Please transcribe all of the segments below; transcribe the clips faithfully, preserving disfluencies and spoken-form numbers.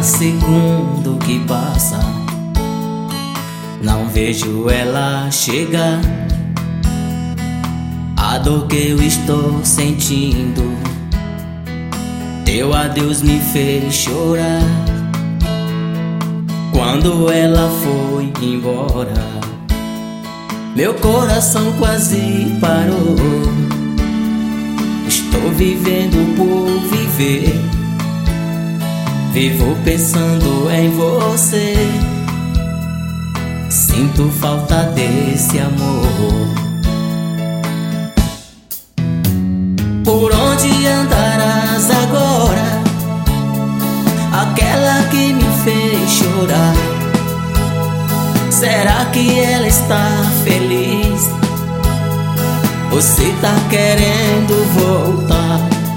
cada segundo que passa, não vejo ela chegar. A dor que eu estou sentindo, teu adeus me fez chorar. Quando ela foi embora, meu coração quase parou. Estou vivendo por viver, vivo pensando em você. Sinto falta desse amor. Por onde andarás agora? Aquela que me fez chorar, será que ela está feliz? Você tá querendo voltar?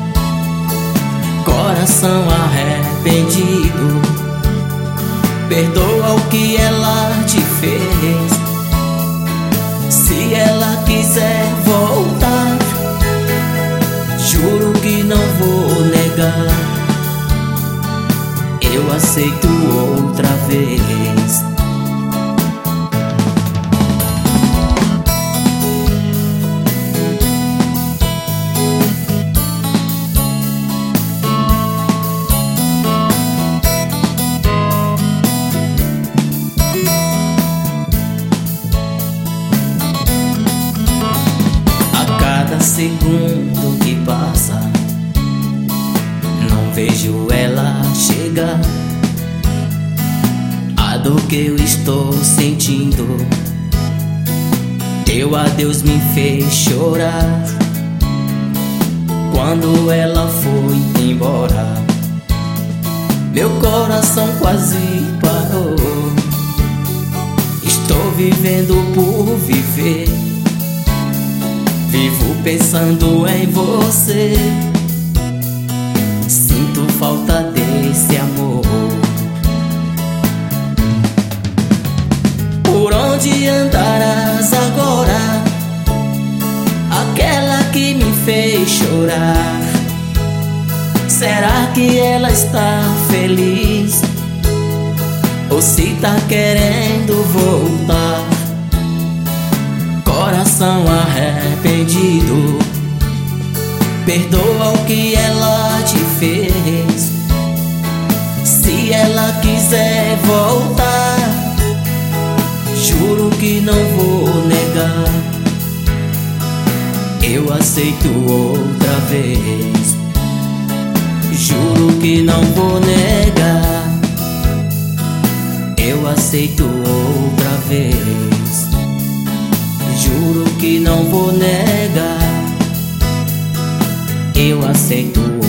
Coração arrependido, perdoa o que ela te fez. Se ela quiser voltar, juro que não vou negar. Eu aceito outra vez. Segundo que passa, não vejo ela chegar. A dor que eu estou sentindo, teu adeus me fez chorar. Quando ela foi embora, meu coração quase parou. Estou vivendo por viver, vivo pensando em você. Sinto falta desse amor. Por onde andarás agora? Aquela que me fez chorar, será que ela está feliz? Ou se tá querendo voltar? Coração arrependido, perdoa o que ela te fez. Se ela quiser voltar, juro que não vou negar. Eu aceito outra vez. Juro que não vou negar. Eu aceito outra vez. Juro que não vou negar. Eu aceito